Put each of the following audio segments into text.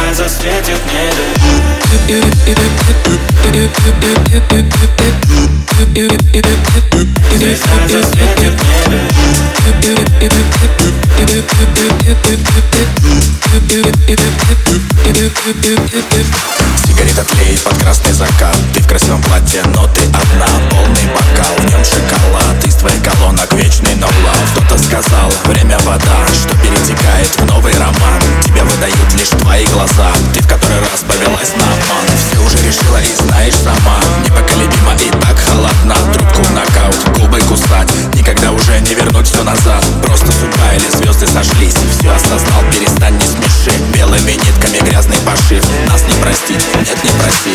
Звезда засветит в небе. Звезда засветит в небе. Сигарета тлеет под красный закат. Ты в красивом платье, но ты одна. Полный бокал, в нем шоколад. Из твоих колонок вечный no love. Кто-то сказал, время вода, что перетекает в новый роман. Тебя выдают лишь твои глаза. Ты в который раз повелась на обман. Все уже решила и знаешь сама. Непоколебима и так холодна. Трубку в нокаут, губы кусать. Никогда уже не вернуть все назад. Просто судьба или звезды сошлись. Все осознал, перестань, не смеши. Белыми нитками грязный пошив. Нас не простить, нет, не проси.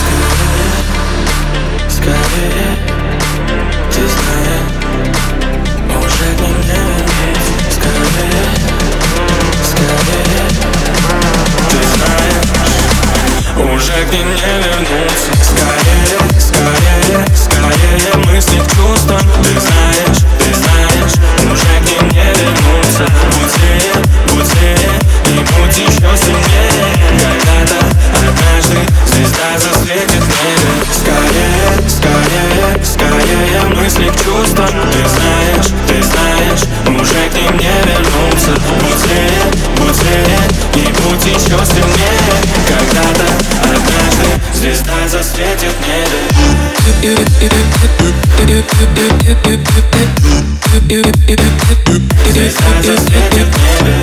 Скорее, ты знаешь, уже к ним не вернуться. Скорее, скорее, ты знаешь, уже к ним не вернуться. Скорее, скорее, скорее, мысли к чувствам. Ты знаешь, уже к ним не вернуться. Быстрее, и будь еще сильнее. Когда-то, однажды, звезда засветит в небе. Скорее, скорее, скорее, мысли к чувствам. Ты знаешь, уже к ним не вернуться. Быстрее, и будь еще сильнее. Когда-то, однажды, звезда засветит в небе. Звезда засветит в небе.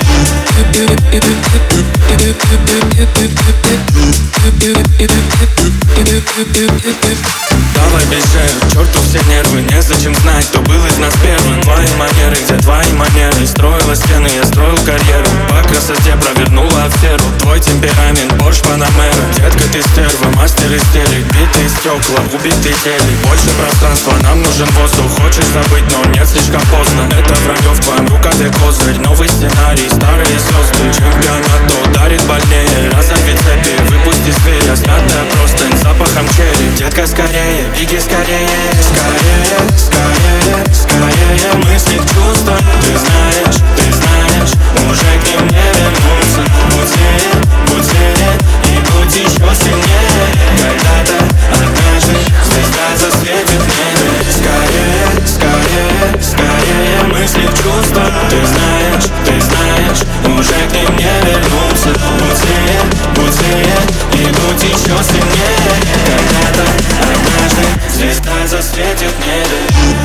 Давай без жертв, черту все нервы. Незачем знать, кто был из нас первым. Твои манеры, где твои манеры? Строила стены, я строил карьеру. По красоте провернула аферу. Твой темперамент, Порш Панамера. Детка, ты стерва, мастер истерик. Битые стекла, убитый телек. Больше пространства, нам нужен воздух. Хочешь забыть, но нет, слишком поздно. Это вранье в твоем рукаве козырь. Новый сценарий, старые звезды. Чемпионат ударит больнее. Разорви цепи, выпусти зверя. Смятая простынь, запахом черри. Детка, скорее, беги скорее. Скорее, скорее, скорее, мысли к чувствам. Ты знаешь, уже к ним не вернуться. Быстрее, и будь еще сильнее. Когда-то, однажды, звезда засветит в небе. Скорее, скорее, скорее, мысли к чувствам. Ты знаешь, уже к ним не вернуться. Быстрее, и будь еще сильнее. Когда-то, однажды, звезда засветит в небе.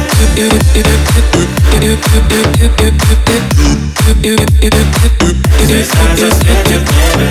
Звезда засветит в небе.